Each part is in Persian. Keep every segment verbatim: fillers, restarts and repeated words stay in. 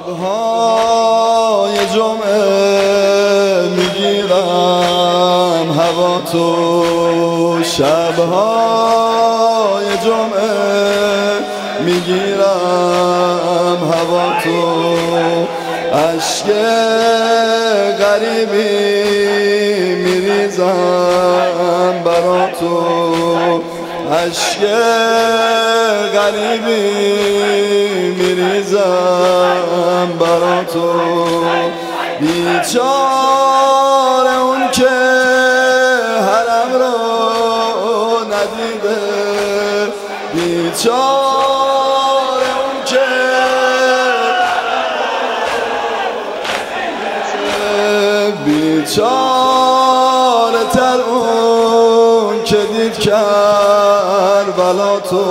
شب‌های جمعه میگیرم هوا تو، شب‌های جمعه میگیرم هوا تو، اشک غریبی میریزم برا تو، اشک غریبی میریزم برا تو، بیچاره اون که حرم رو ندیده، بیچاره اون که بیچاره تر اون که دید کربلا تو،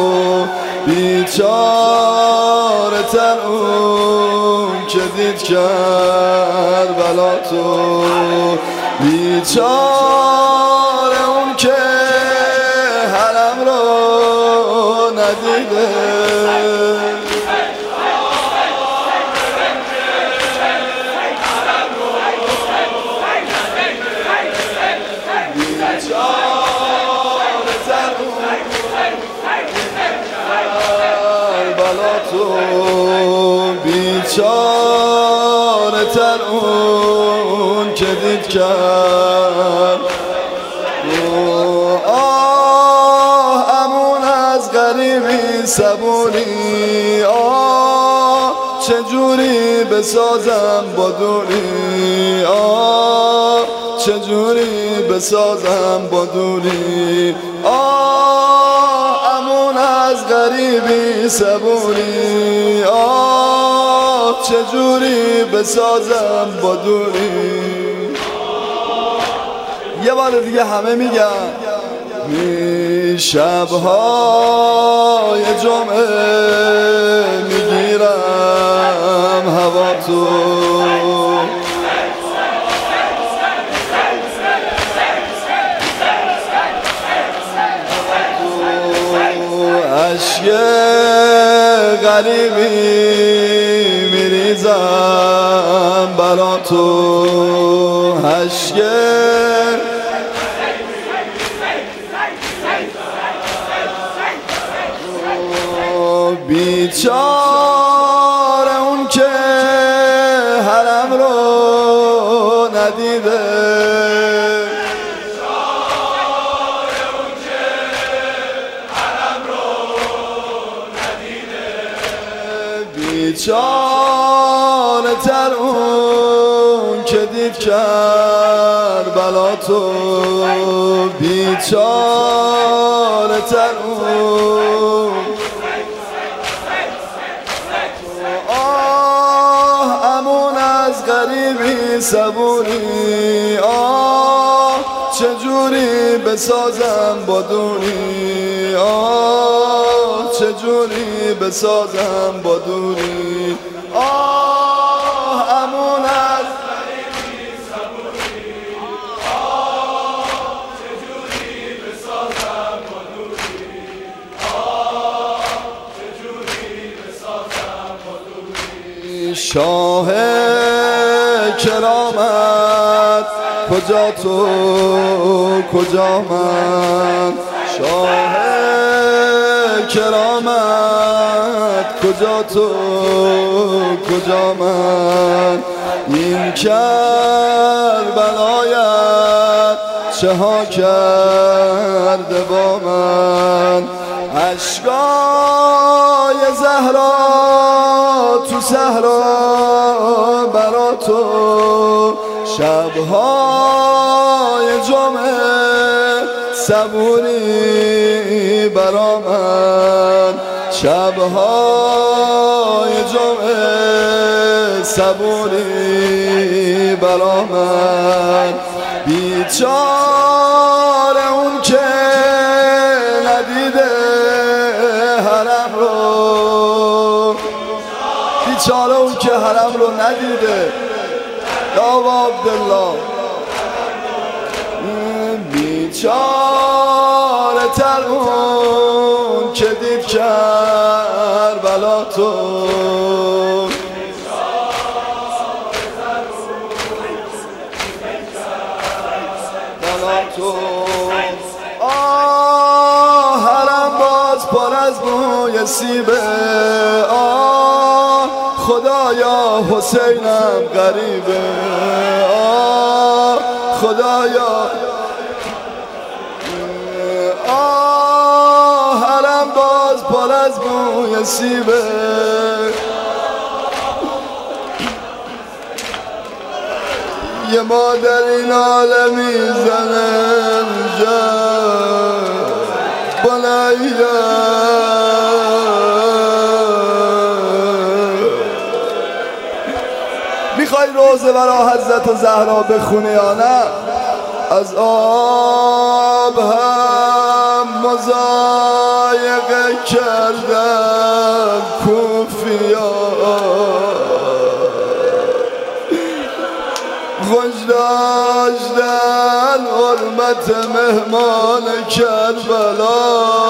بیچاره تر اون که دید کربلا تو، بیچاره اون که حرم رو ندیده. بیچاره تر اون که دید کرد، آه امون از غریبی صبوری، آه چجوری بسازم با دوری، آه چجوری بسازم با دوری، آه امون از غریبی صبوری، آه چجوری بسازم با دوری. یه بار دیگه همه میگن می شب‌های جمعه میگیرم هوا تو، اشک غریبی میریزم برا تو، اشک بیچاره اون که حرم رو ندیده، بیچاره تر اون که دید کربلا تو، بیچاره تر اون، آه امون از غریبی صبوری، آه چجوری بسازم با دوری، آه چجوری بسازم با دوری، آه امون از غریبی صبوری، آه چجوری بسازم با دوری، آه چجوری بسازم با دوری. شاه کرامت کجا تو کجا من، شاه کرامت کجا تو کجا من، این کربلایت چه ها کرده با من، اشکای زهرا تو صحرا برا تو، شب‌های جمعه صبوری برا من، شب‌های جمعه صبوری برا من، بیچاره اون که ندیده حرم رو، بیچاره اون که حرم رو ندیده. یا عبدالله بیچاره تر اون که دید کربلا تو، خدایا حسینم غریبه، آه خدایا، آه حرم باز پر از بوی سیبه، یه مادر این حال میزنه بنایه، میخوای روزه برا حضرت زهرا بخونه یا نه؟ از آب هم مضایقه کردن کوفیا، خوش داشتن حرمت مهمان کربلا،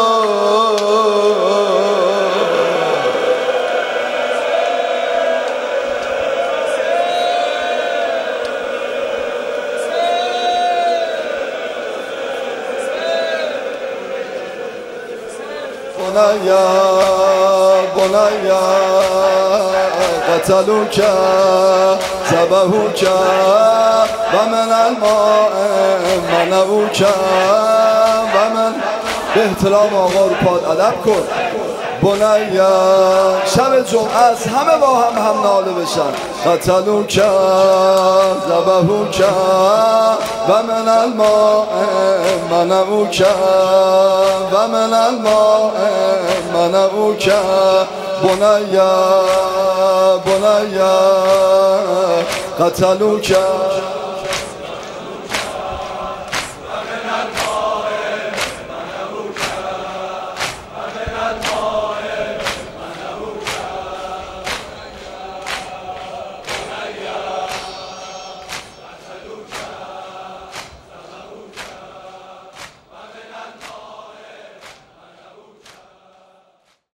بنایا بنایا قتلوک ذبحوک و من الماء منعوک و من، به احترام آقا رو پاد ادب کن. بنایا شب جمعه است، همه با هم هم ناله بشن. قتلوک ذبحوک و من الماء منعوک و من الماء منعوک، بنایا بنایا قتلوک